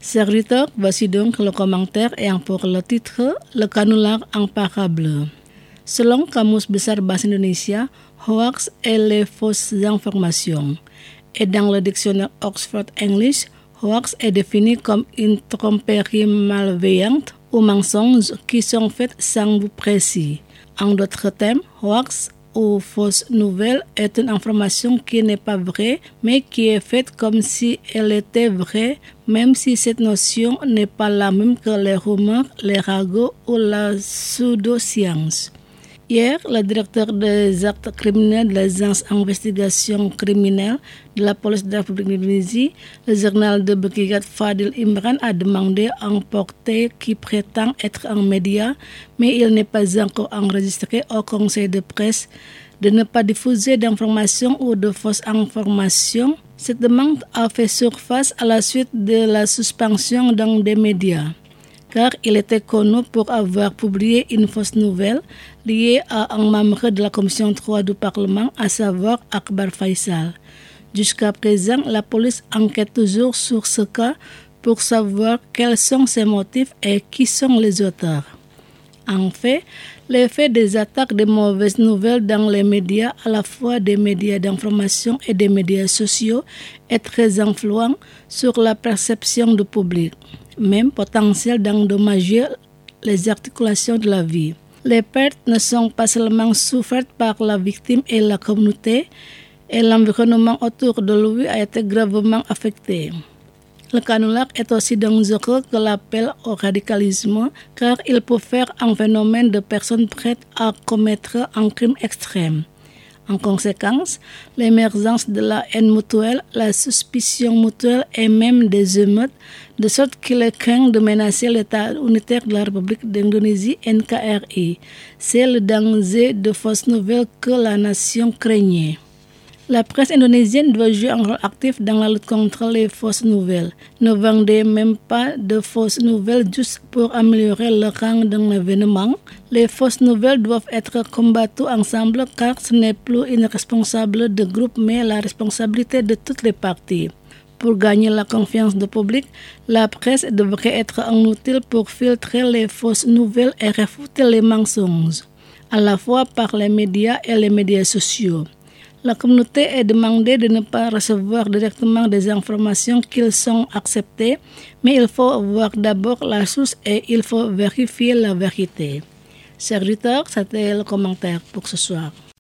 Serviteur, voici donc le commentaire ayant pour le titre Le canular imparable. Selon Kamus Besar Bahasa Indonesia, hoax est les fausses informations. Et dans le dictionnaire Oxford English, hoax est défini comme une tromperie malveillante ou mensonges qui sont faits sans but précis. En d'autres termes, hoax ou fausse nouvelle est une information qui n'est pas vraie, mais qui est faite comme si elle était vraie, même si cette notion n'est pas la même que les rumeurs, les ragots ou la pseudoscience. Hier, le directeur des actes criminels de l'agence d'investigation criminelle de la police de la République d'Indonésie, le journal de brigade Fadil Imran, a demandé à un portier qui prétend être un média, mais il n'est pas encore enregistré au conseil de presse, de ne pas diffuser d'informations ou de fausses informations. Cette demande a fait surface à la suite de la suspension dans des médias, car il était connu pour avoir publié une fausse nouvelle liée à un membre de la commission 3 du Parlement, à savoir Akbar Faisal. Jusqu'à présent, la police enquête toujours sur ce cas pour savoir quels sont ses motifs et qui sont les auteurs. En fait, l'effet des attaques de mauvaises nouvelles dans les médias, à la fois des médias d'information et des médias sociaux, est très influent sur la perception du public, même potentiel d'endommager les articulations de la vie. Les pertes ne sont pas seulement souffertes par la victime et la communauté, et l'environnement autour de lui a été gravement affecté. Le canular est aussi dangereux que l'appel au radicalisme, car il peut faire un phénomène de personnes prêtes à commettre un crime extrême. En conséquence, l'émergence de la haine mutuelle, la suspicion mutuelle et même des émeutes, de sorte qu'il est craint de menacer l'État unitaire de la République d'Indonésie, NKRI. C'est le danger de fausses nouvelles que la nation craignait. La presse indonésienne doit jouer un rôle actif dans la lutte contre les fausses nouvelles. Ne vendez même pas de fausses nouvelles juste pour améliorer le rang d'un événement. Les fausses nouvelles doivent être combattues ensemble, car ce n'est plus une responsabilité de groupe mais la responsabilité de toutes les parties. Pour gagner la confiance du public, la presse devrait être un outil pour filtrer les fausses nouvelles et réfuter les mensonges, à la fois par les médias et les médias sociaux. La communauté est demandée de ne pas recevoir directement des informations qui sont acceptées, mais il faut voir d'abord la source et il faut vérifier la vérité. Chers auditeurs, c'était le commentaire pour ce soir.